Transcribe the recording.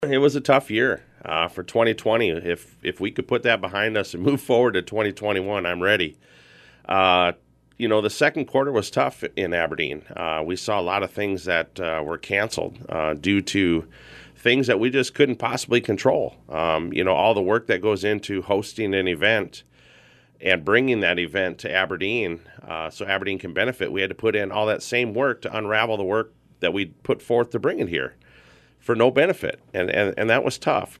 It was a tough year for 2020. If we could put that behind us and move forward to 2021, I'm ready. Uh, the second quarter was tough in Aberdeen. We saw a lot of things that were canceled due to things that we just couldn't possibly control. All the work that goes into hosting an event and bringing that event to Aberdeen so Aberdeen can benefit. We had to put in all that same work to unravel the work that we put forth to bring it here for no benefit. And that was tough.